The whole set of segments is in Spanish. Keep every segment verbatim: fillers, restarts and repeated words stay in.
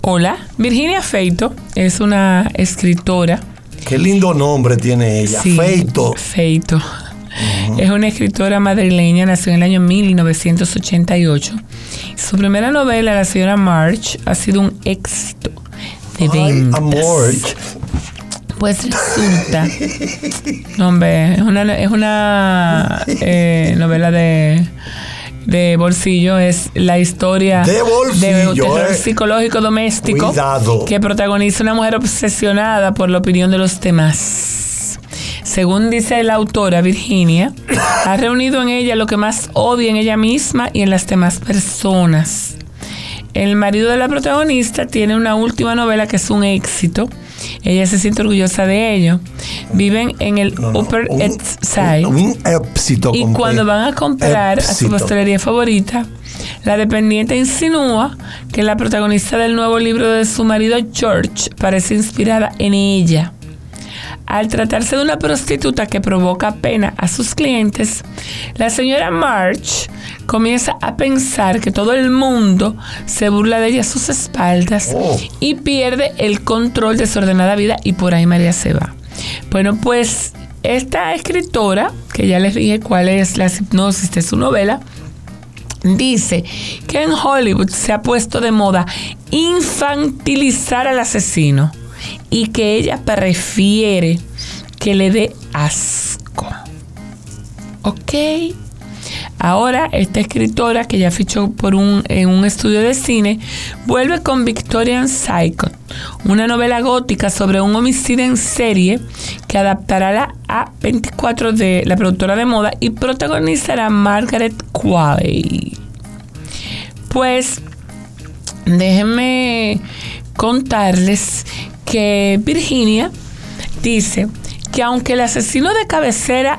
Hola, Virginia Feito es una escritora. Qué lindo nombre tiene ella, sí, Feito. Feito. Uh-huh. Es una escritora madrileña, nació en el año mil novecientos ochenta y ocho. Su primera novela, La señora March, ha sido un éxito de ventas. Ay, March. Pues resulta, no, hombre, es una, es una eh, novela de, de bolsillo, es la historia de, bolsillo, de terror eh. psicológico doméstico. Cuidado. Que protagoniza una mujer obsesionada por la opinión de los demás. Según dice la autora Virginia, ha reunido en ella lo que más odia en ella misma y en las demás personas. El marido de la protagonista tiene una última novela que es un éxito. Ella se siente orgullosa de ello. Viven en el no, no, Upper un, East Side. Un, un éxito. Y cuando van a comprar éxito. a su pastelería favorita, la dependiente insinúa que la protagonista del nuevo libro de su marido George parece inspirada en ella. Al tratarse de una prostituta que provoca pena a sus clientes, la señora March comienza a pensar que todo el mundo se burla de ella a sus espaldas oh. y pierde el control de su ordenada vida y por ahí María se va. Bueno, pues esta escritora, que ya les dije cuál es la hipnosis de su novela, dice que en Hollywood se ha puesto de moda infantilizar al asesino y que ella prefiere que le dé asco. ¿Ok? Ahora, esta escritora, que ya fichó por un, en un estudio de cine, vuelve con Victorian Psycho, una novela gótica sobre un homicidio en serie que adaptará la A veinticuatro de la productora de moda y protagonizará Margaret Qualley. Pues, déjenme contarles que Virginia dice que aunque el asesino de cabecera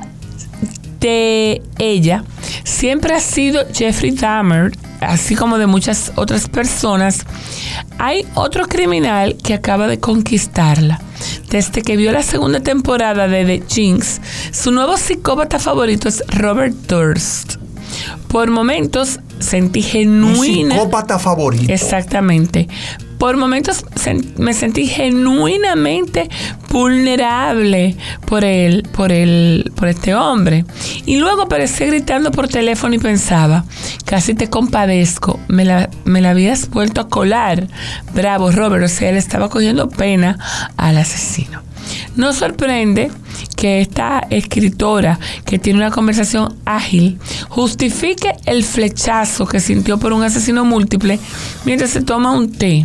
de ella siempre ha sido Jeffrey Dahmer, así como de muchas otras personas, hay otro criminal que acaba de conquistarla. Desde que vio la segunda temporada de The Jinx, su nuevo psicópata favorito es Robert Durst. Por momentos sentí genuina... Un psicópata favorito. Exactamente. Por momentos me sentí genuinamente vulnerable por él, por él, por este hombre. Y luego aparecí gritando por teléfono y pensaba, casi te compadezco, me la, me la habías vuelto a colar. Bravo, Robert, o sea, él estaba cogiendo pena al asesino. No sorprende que esta escritora, que tiene una conversación ágil, justifique el flechazo que sintió por un asesino múltiple mientras se toma un té.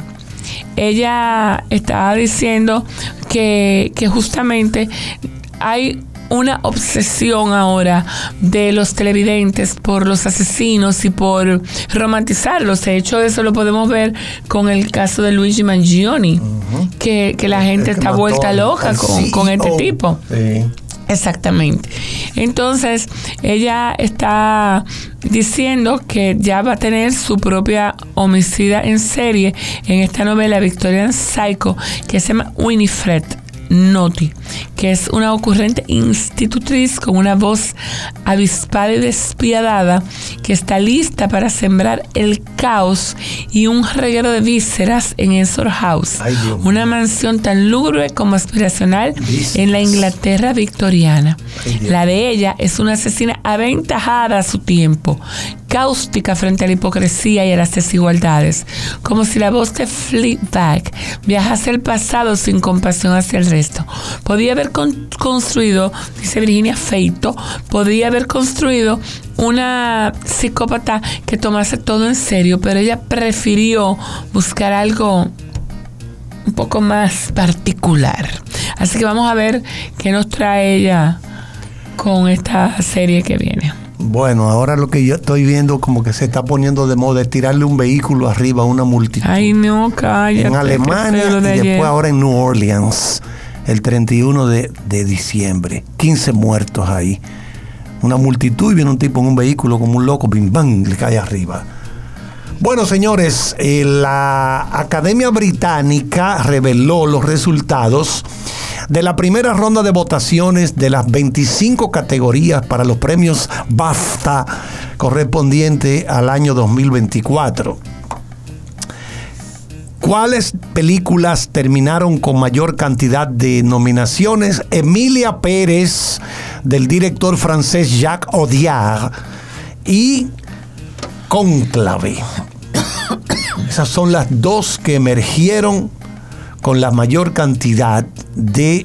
Ella estaba diciendo que, que justamente hay una obsesión ahora de los televidentes por los asesinos y por romantizarlos. De hecho, eso lo podemos ver con el caso de Luigi Mangione, uh-huh. que, que la gente está vuelta loca con, con este tipo. Sí. Exactamente. Entonces, ella está diciendo que ya va a tener su propia homicida en serie en esta novela Victorian Psycho, que se llama Winifred Noti, que es una ocurrente institutriz con una voz avispada y despiadada que está lista para sembrar el caos y un reguero de vísceras en Ensor House, Ay, una mansión tan lúgubre como aspiracional vísceras. En la Inglaterra victoriana. Ay, la de ella es una asesina aventajada a su tiempo, cáustica frente a la hipocresía y a las desigualdades, como si la voz de Fleabag viajase al pasado sin compasión hacia el resto. Podía haber con- construido, dice Virginia Feito, podría haber construido una psicópata que tomase todo en serio, pero ella prefirió buscar algo un poco más particular. Así que vamos a ver qué nos trae ella con esta serie que viene. Bueno, ahora lo que yo estoy viendo como que se está poniendo de moda es tirarle un vehículo arriba a una multitud. Ay, no, cállate. En Alemania y después ayer. Ahora en New Orleans, el treinta y uno de diciembre. quince muertos ahí. Una multitud y viene un tipo en un vehículo como un loco, bim, bam, le cae arriba. Bueno, señores, eh, la Academia Británica reveló los resultados de la primera ronda de votaciones de las veinticinco categorías para los premios BAFTA correspondiente al año dos mil veinticuatro. ¿Cuáles películas terminaron con mayor cantidad de nominaciones? Emilia Pérez, del director francés Jacques Audiard, y Cónclave. Esas son las dos que emergieron con la mayor cantidad de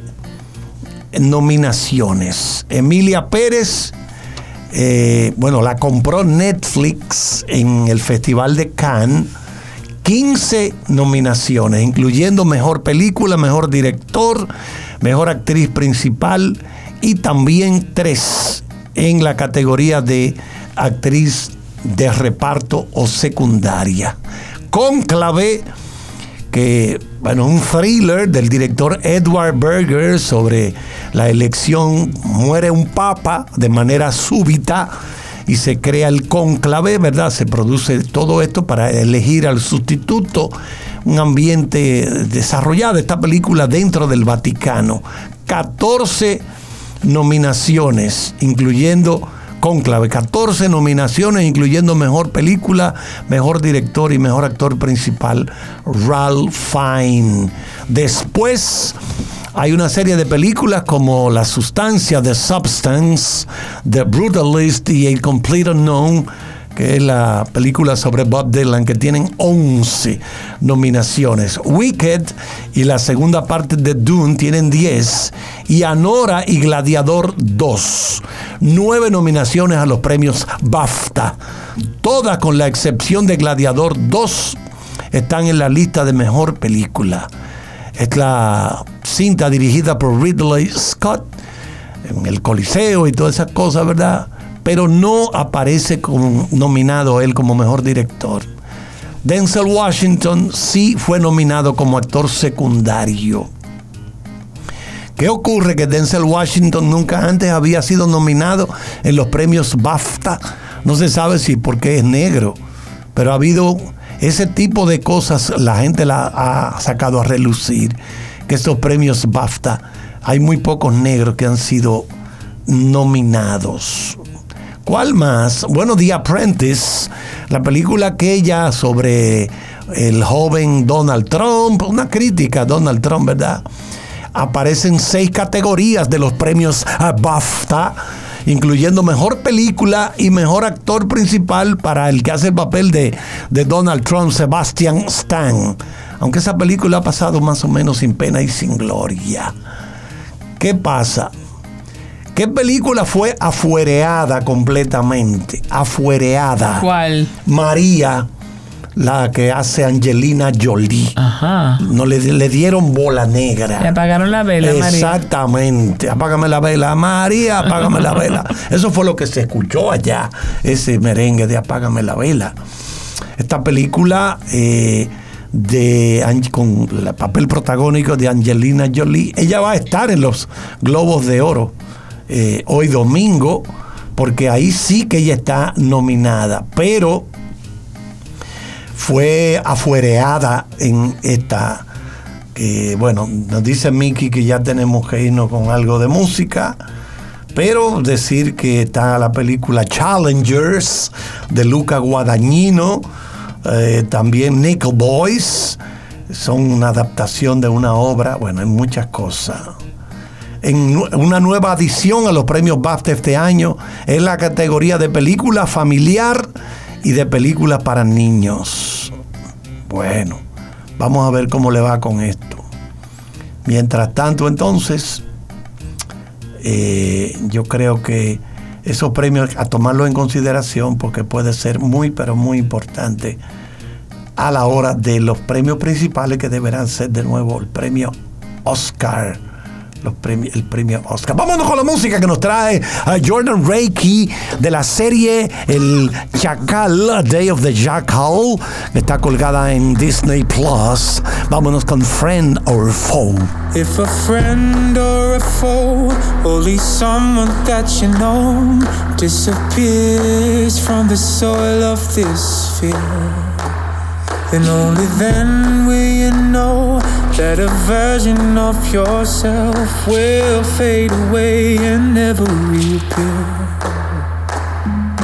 nominaciones. Emilia Pérez, eh, bueno, la compró Netflix en el Festival de Cannes. quince nominaciones, incluyendo mejor película, mejor director, mejor actriz principal y también tres en la categoría de actriz de reparto o secundaria. Cónclave, que, bueno, un thriller del director Edward Berger sobre la elección, muere un papa de manera súbita y se crea el cónclave, ¿verdad? Se produce todo esto para elegir al sustituto, un ambiente desarrollado, esta película dentro del Vaticano. catorce nominaciones, incluyendo Cónclave, catorce nominaciones, incluyendo mejor película, mejor director y mejor actor principal, Ralph Fiennes. Después hay una serie de películas como La Sustancia, The Substance, The Brutalist y A Complete Unknown, que es la película sobre Bob Dylan, que tienen once nominaciones. Wicked y la segunda parte de Dune tienen diez, y Anora y Gladiador dos, nueve nominaciones a los premios BAFTA. Todas, con la excepción de Gladiador dos, están en la lista de mejor película. Es la cinta dirigida por Ridley Scott, en el Coliseo y todas esas cosas, ¿verdad? Pero no aparece como nominado él como mejor director. Denzel Washington sí fue nominado como actor secundario. ¿Qué ocurre? Que Denzel Washington nunca antes había sido nominado en los premios BAFTA. No se sabe si porque es negro, pero ha habido ese tipo de cosas, la gente la ha sacado a relucir, que estos premios BAFTA hay muy pocos negros que han sido nominados. ¿Cuál más? Bueno, The Apprentice, la película aquella sobre el joven Donald Trump, una crítica a Donald Trump, ¿verdad? Aparecen seis categorías de los premios BAFTA, incluyendo mejor película y mejor actor principal para el que hace el papel de, de Donald Trump, Sebastian Stan. Aunque esa película ha pasado más o menos sin pena y sin gloria. ¿Qué pasa? ¿Qué película fue afuereada completamente? Afuereada. ¿Cuál? María, la que hace Angelina Jolie. Ajá. No le, le dieron bola negra. Le apagaron la vela, María. Exactamente. Apágame la vela, María, apágame la vela. Eso fue lo que se escuchó allá, ese merengue de apágame la vela. Esta película eh, de con el papel protagónico de Angelina Jolie, ella va a estar en los Globos de Oro eh, hoy domingo, porque ahí sí que ella está nominada, pero fue afuereada en esta, que bueno, nos dice Mickey que ya tenemos que irnos con algo de música, pero decir que está la película Challengers de Luca Guadagnino, eh, también Nickel Boys, son una adaptación de una obra, bueno, hay muchas cosas. En una nueva adición a los premios BAFTA este año es la categoría de película familiar y de películas para niños. Bueno, vamos a ver cómo le va con esto. Mientras tanto, entonces, eh, yo creo que esos premios a tomarlos en consideración, porque puede ser muy, pero muy importante a la hora de los premios principales, que deberán ser de nuevo el premio Oscar. Los premios, el premio Oscar. Vámonos con la música que nos trae a Jordan Reiki de la serie El Chacal, A Day of the Jackal, que está colgada en Disney Plus. Vámonos con Friend or Foe. If a friend or a foe, only someone that you know, disappears from the soil of this sphere, then only then will you know that a version of yourself will fade away and never reappear.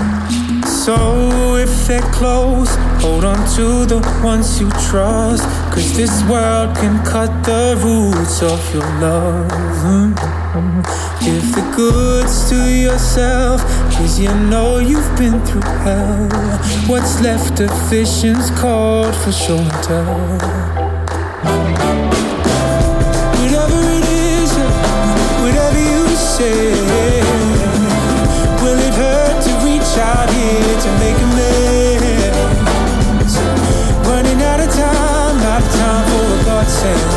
So if they're close, hold on to the ones you trust, 'cause this world can cut the roots of your love. Mm-hmm. Give the goods to yourself, 'cause you know you've been through hell. What's left of visions called for show and tell. Whatever it is, whatever you say, will it hurt to reach out here to make amends? Running out of time, out of time for what God said.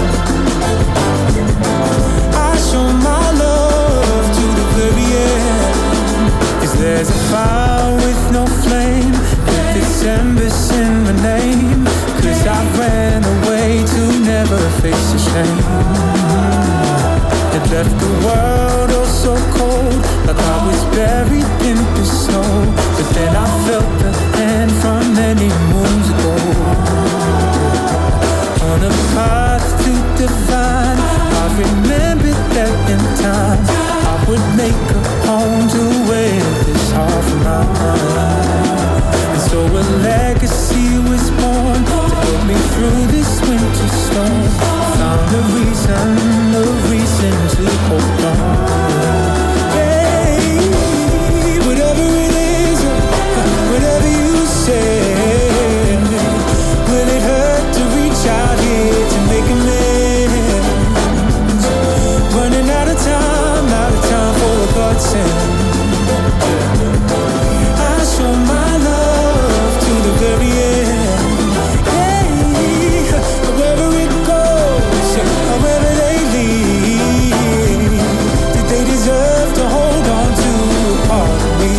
I show my love to the very end, 'cause there's a fire with no flame, with December's in my name, 'cause I ran away to never face the shame. It left the world oh so cold, like I was buried in the snow. But then I felt the hand from many moons ago. On a path to divine, I remembered that in time I would make a home to where this heart of mine. And so a legacy was born to help me through this winter storm. Found a reason, a reason to hold on. Hey, whatever it is, whatever you say, will it hurt to reach out here to make amends? Running out of time, out of time for what God sent. I show my love to the very end. Hey, wherever it goes, however they lead, did they deserve to hold on to a part of me?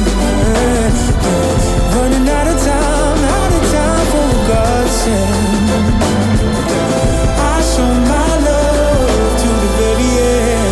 Running out of time, out of time for what God sent. I show my love to the very end.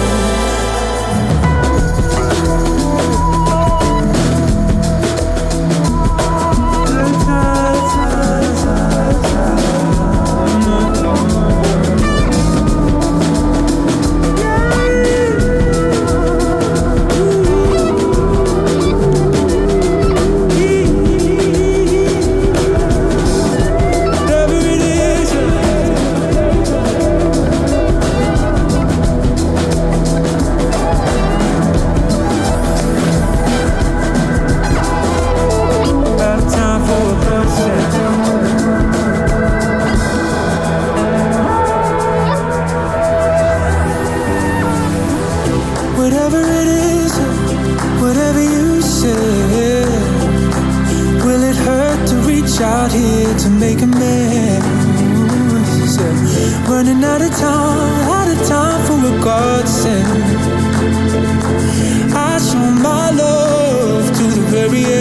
Whatever it is, whatever you say, will it hurt to reach out here to make amends? Running out of time, out of time for what God sent. I show my love to the very end.